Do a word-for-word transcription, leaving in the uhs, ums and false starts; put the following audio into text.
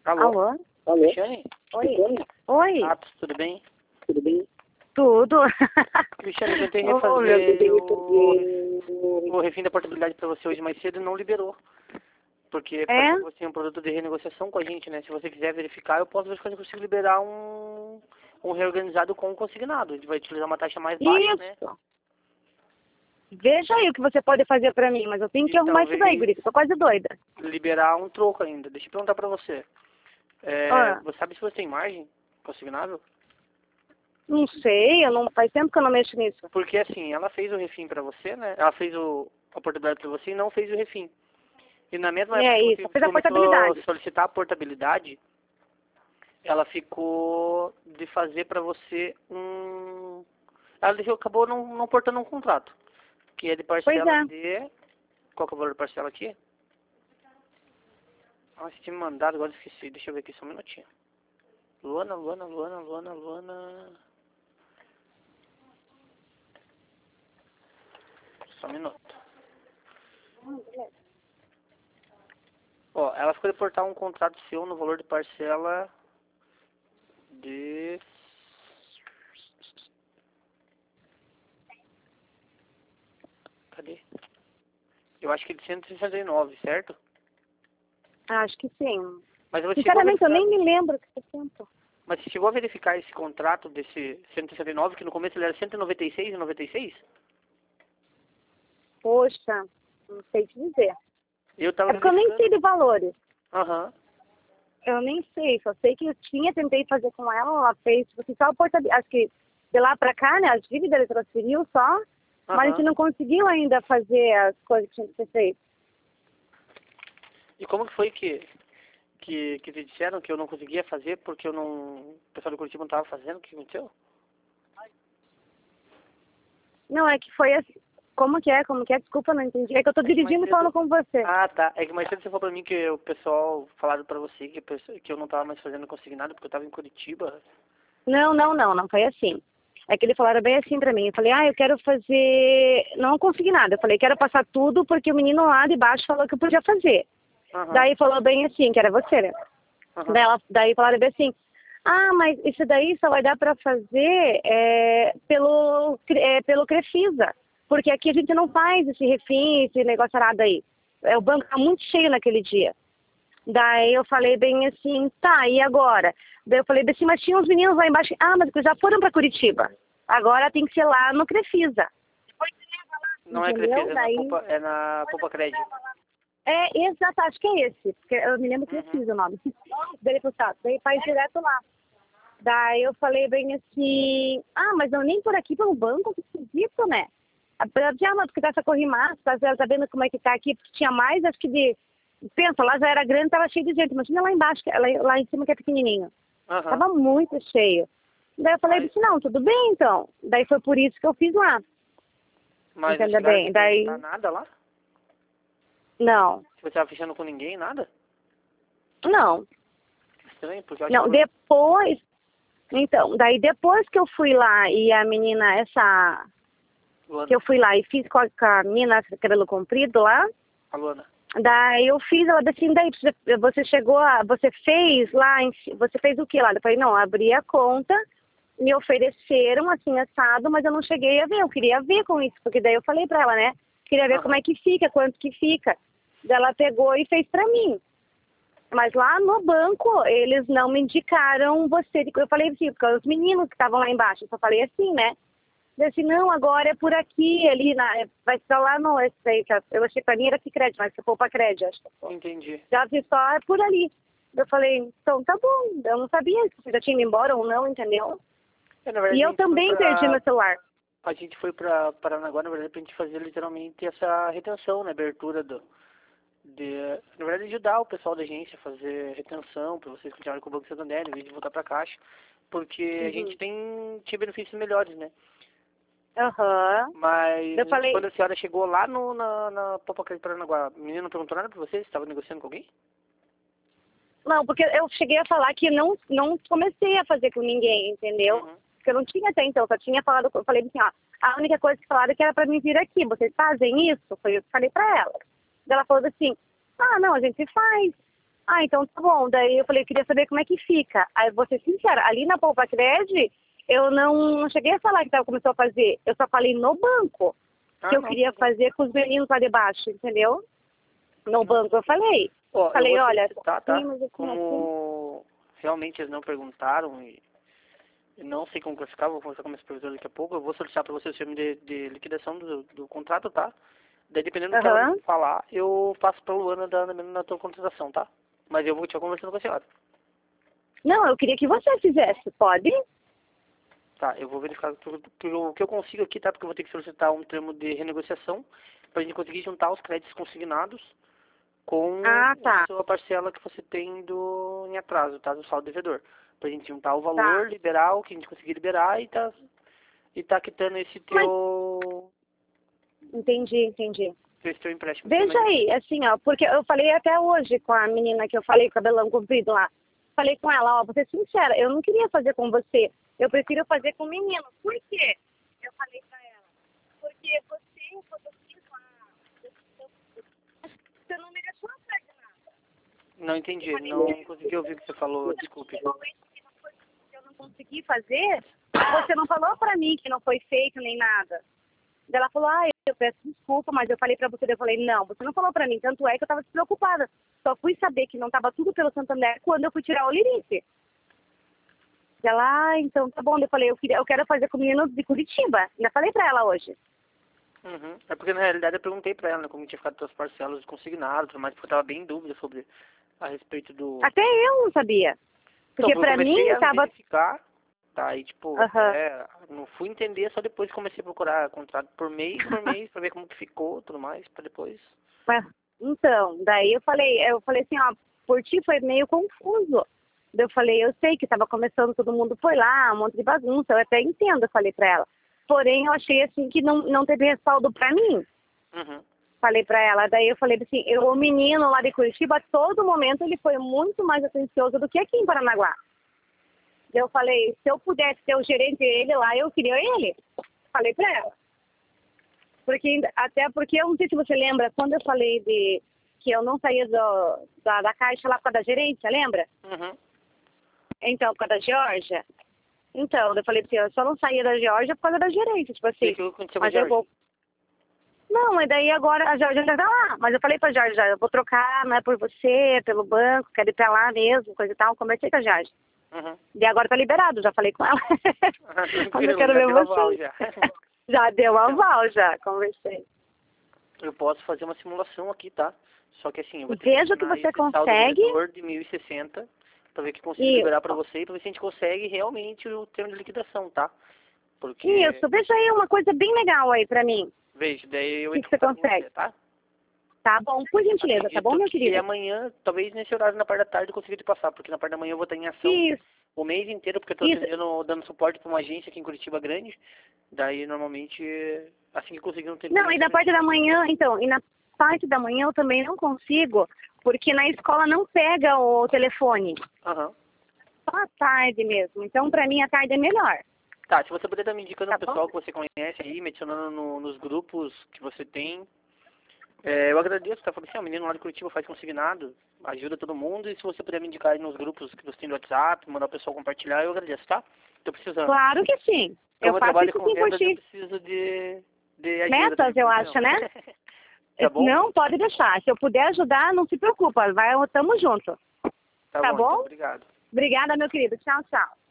Alô? Alô? Alô? Cristiane? Oi. Oi. Ah, tudo bem? Tudo bem? Tudo. Cristiane, eu tentei Oh, refazer meu Deus. o, o refim da portabilidade para você hoje mais cedo e não liberou. Porque É? você tinha um produto de renegociação com a gente, né? Se você quiser verificar, eu posso ver se eu consigo liberar um, um reorganizado com um consignado. A gente vai utilizar uma taxa mais baixa, né? Isso. Veja aí o que você pode fazer pra mim, mas eu tenho E que arrumar isso daí, talvez guri, que eu tô quase doida. liberar um troco ainda. Deixa eu perguntar para você. É, Ah, você sabe se você tem margem consignável? não sei, eu não, faz tempo que eu não mexo nisso. Porque assim, ela fez o refim para você, né? Ela fez o, a portabilidade para você e não fez o refim. E na mesma época É que isso, você fez a começou a portabilidade. solicitar a portabilidade, ela ficou de fazer para você um... Ela deixou, acabou não, não portando um contrato, que é de Pois parcela é. de... Qual que é o valor de parcela aqui? Ah, você tinha me mandado, agora eu esqueci. Deixa eu ver aqui só um minutinho. Luana, Luana, Luana, Luana, Luana... Só um minuto. Ó, ela ficou de portar um contrato seu no valor de parcela de... Cadê? Eu acho que de cento e sessenta e nove, certo? Acho que sim. Mas você chegou a Sinceramente, eu verificar... nem me lembro que faz tempo. Mas você chegou a verificar esse contrato desse cento e sessenta e nove, que no começo ele era cento e noventa e seis e noventa e seis? Poxa, não sei te dizer. Eu tava É porque eu nem sei verificando. de valores. Aham. Eu nem sei, só sei que eu tinha, tentei fazer com ela, ela fez, tipo assim, só a portabilidade, acho que de lá pra cá, né, as dívidas ele transferiu só, mas a gente Aham. não conseguiu ainda fazer as coisas que tinha que ser feito. E como que foi que, que, que te disseram que eu não conseguia fazer porque eu não... O pessoal do Curitiba não tava fazendo? O que aconteceu? Não, é que foi assim, como que é, como que é, desculpa, não entendi, é que eu tô É que mais dirigindo e falando cedo... com você. Ah, tá. É que mais cedo você falou pra mim que o pessoal falaram pra você que, a pessoa- que eu não tava mais fazendo consignado porque eu tava em Curitiba. Não, não, não, não foi assim. É que eles falaram bem assim pra mim, eu falei, ah, eu quero fazer, não consegui nada, eu falei, quero passar tudo porque o menino lá de baixo falou que eu podia fazer. Aham. Daí falou bem assim, que era você, né? Aham. Daí, ela, daí falaram bem assim, ah, mas isso daí só vai dar para fazer é, pelo, é, pelo Crefisa, porque aqui a gente não faz esse refim, esse negócio arado aí. É, o banco tá muito cheio naquele dia. Daí eu falei bem assim, tá, e agora? Daí eu falei bem assim, mas tinha uns meninos lá embaixo, ah, mas já foram para Curitiba. Agora tem que ser lá no Crefisa. Não é Entendeu? Crefisa, é na Daí, Poupa, é na Poupa Crédito. é, exato, acho que é esse, porque eu me lembro que Uhum. Crefisa o nome. Daí ele falou, tá, daí faz direto lá. Daí eu falei bem assim, ah, mas não nem por aqui pelo banco, que esquisito, né? Apesar de, ah, mas porque tá essa corrimaça, ela tá vendo como é que tá aqui, porque tinha mais, acho que de... Pensa, lá já era grande, tava cheio de gente, mas tinha lá embaixo, que- lá, lá em cima que é pequenininho. Aham. Tava muito cheio. Daí eu falei Mas, assim, não, tudo bem então. Daí foi por isso que eu fiz lá, mas não entendeu chegaram a te bem? Daí, perguntar nada lá? não, Se você tava fechando com ninguém, nada? não, Estranho, porque eu acho não, que... depois, então, daí depois que eu fui lá e a menina, essa, Luana, que eu fui lá e fiz com a, com a menina de cabelo comprido lá, a Luana. daí eu fiz, ela disse assim, daí você você chegou a, você fez lá, em ci- você fez o que lá? Eu falei, não, abri a conta, me ofereceram assim, assado, mas eu não cheguei a ver, eu queria ver com isso, porque daí eu falei pra ela, né, queria ver como Aham. é que fica, quanto que fica. Daí ela pegou e fez pra mim. Mas lá no banco, eles não me indicaram você. Eu falei assim, porque os meninos que estavam lá embaixo, eu só falei assim, né? Eu disse, não, agora é por aqui, ali, na, vai estar lá no... Eu sei, que eu achei que pra mim era que crédito, mas se for pra crédito, acho que foi. Entendi. Já disse, só é por ali. Eu falei, então tá bom, eu não sabia se você já tinha ido embora ou não, entendeu? É, na E verdade, a eu gente foi também perdi pra... meu celular. A gente foi pra Paranaguá, na verdade, pra gente fazer literalmente essa retenção, né? Abertura do... De, na verdade, ajudar o pessoal da agência a fazer retenção, pra vocês continuarem com o Banco Santander, em vez de voltar pra caixa. Porque a gente Uhum. tem... Tinha benefícios melhores, né? Aham. Mas Eu falei, quando a senhora chegou lá no, na, na Popa de Paranaguá, o menino não perguntou nada pra você? Você estava negociando com alguém? não, porque eu cheguei a falar que não, não comecei a fazer com ninguém, entendeu? Uhum. Porque eu não tinha até então, só tinha falado, eu falei assim, ó, a única coisa que falaram é que era pra mim vir aqui, vocês fazem isso? Foi eu que falei pra ela. Daí ela falou assim, ah, não, a gente faz. Ah, então tá bom. Daí eu falei, eu queria saber como é que fica. Aí vou ser sincera, ali na Poupa Cred, eu não cheguei a falar que tava, começou a fazer. Eu só falei no banco Ah, que eu não, queria tudo bem. fazer com os meninos lá debaixo, entendeu? No Não, banco eu falei. ó, eu Falei, vou olha, solicitar, sim, tá? mas assim, assim. Como realmente eles não perguntaram e eu não sei como classificar, vou conversar com a minha supervisora daqui a pouco, eu vou solicitar para você o filme de, de liquidação do, do contrato, tá? Daí, dependendo do que ela Aham. falar, eu passo pra Luana da, na, na tua contratação, tá? Mas eu vou te conversando com a senhora. Não, eu queria que você fizesse, pode? Tá, eu vou verificar tudo, tudo o que eu consigo aqui, tá? Porque eu vou ter que solicitar um termo de renegociação pra gente conseguir juntar os créditos consignados com Ah, a tá, sua parcela que você tem do, em atraso, tá? Do saldo devedor. Pra gente juntar o tá. valor, liberar o que a gente conseguir liberar e tá, e tá quitando esse Mas, teu, entendi, entendi. esse teu empréstimo. Que Veja mais... aí, assim, ó, porque eu falei até hoje com a menina que eu falei, cabelão comprido lá. Falei com ela, ó, vou ser sincera, eu não queria fazer com você. Eu prefiro fazer com o menino. Por quê? Eu falei pra ela. Porque você, quando eu fiz lá, você não me deixou atrás de nada. Não entendi, não consegui ouvir o que você falou, desculpe. Eu não consegui fazer, você não falou pra mim que não foi feito nem nada. Daí ela falou, ah, eu peço desculpa, mas eu falei pra você, eu falei, não, você não falou pra mim, tanto é que eu tava despreocupada. Só fui saber que não tava tudo pelo Santander quando eu fui tirar o Lirice. Ela, ah, então tá bom. Eu falei, eu, queria, eu quero fazer com o menino de Curitiba. Ainda falei pra ela hoje. Uhum. É porque na realidade eu perguntei pra ela, né, como tinha ficado suas parcelas consignadas, tudo mais, porque eu tava bem em dúvida sobre a respeito do... Até eu não sabia. Porque Então, eu pra mim comecei a tava... verificar, tá, e tipo, Aham. até não fui entender, só depois que comecei a procurar contrato por mês, por mês, pra ver como que ficou, tudo mais, pra depois... Mas, então, daí eu falei, eu falei assim, ó, por ti foi meio confuso. Daí eu falei, eu sei que tava começando, todo mundo foi lá, um monte de bagunça, eu até entendo, eu falei pra ela. Porém, eu achei assim que não, não teve respaldo pra mim. Uhum. Falei pra ela, daí eu falei assim, eu, o menino lá de Curitiba, a todo momento ele foi muito mais atencioso do que aqui em Paranaguá. Daí eu falei, se eu pudesse ter o gerente dele lá, eu queria ele. Falei pra ela. Porque, até porque, eu não sei se você lembra, quando eu falei de que eu não saía do, da, da caixa lá por causa da gerência, lembra? Uhum. Então, por causa da Geórgia. Então, eu falei assim, eu só não saía da Geórgia por causa da gerência, tipo E assim. o que aconteceu com a Mas eu Jorge? vou... Não, mas daí agora a Geórgia já tá lá. Mas eu falei pra Geórgia, eu vou trocar, não é por você, é pelo banco, quero ir pra lá mesmo, coisa e tal. Conversei com a Geórgia. Uhum. E agora tá liberado, já falei com ela. Ah, Mas eu tranquilo, quero já ver deu aval você. já. Já deu Então, aval, já, conversei. eu posso fazer uma simulação aqui, tá? Só que assim, eu vou ter Veja o que que adicionar você esse saldo consegue. devedor de mil e sessenta pra ver que consigo Isso. liberar pra você e pra ver se a gente consegue realmente o termo de liquidação, tá? Porque, Isso, veja aí uma coisa bem legal aí pra mim. veja, daí eu O que, entro que em você contato com consegue? você, tá? Tá bom, por gentileza, tá bom, Acredito meu que querido? amanhã, talvez nesse horário na parte da tarde eu consiga te passar, porque na parte da manhã eu vou estar em ação Isso, o mês inteiro, porque eu tô isso. atendendo, dando suporte pra uma agência aqui em Curitiba grande. Daí, normalmente, assim que eu conseguir um tempinho... Não, e da parte da manhã, então, e na parte da manhã eu também não consigo, porque na escola não pega o telefone. Aham. Só à tarde mesmo. Então, pra mim, a tarde é melhor. Tá, se você puder estar me indicando Tá o bom? pessoal que você conhece aí, me adicionando no- nos grupos que você tem. É, eu agradeço, tá? Falando assim, ó, o menino lá de Curitiba faz consignado, ajuda todo mundo, e se você puder me indicar aí nos grupos que você tem no WhatsApp, mandar o pessoal compartilhar, eu agradeço, tá? Tô precisando. Claro que sim. Como Eu eu faço trabalho isso com sim por vendas, eu ti. preciso de, de ajuda. Metas, também, eu por que acho, né? Tá bom? Não, pode deixar. Se eu puder ajudar, não se preocupa. Vai, tamo junto. Tá, Tá bom, então, bom? obrigado. Obrigada, meu querido. Tchau, tchau.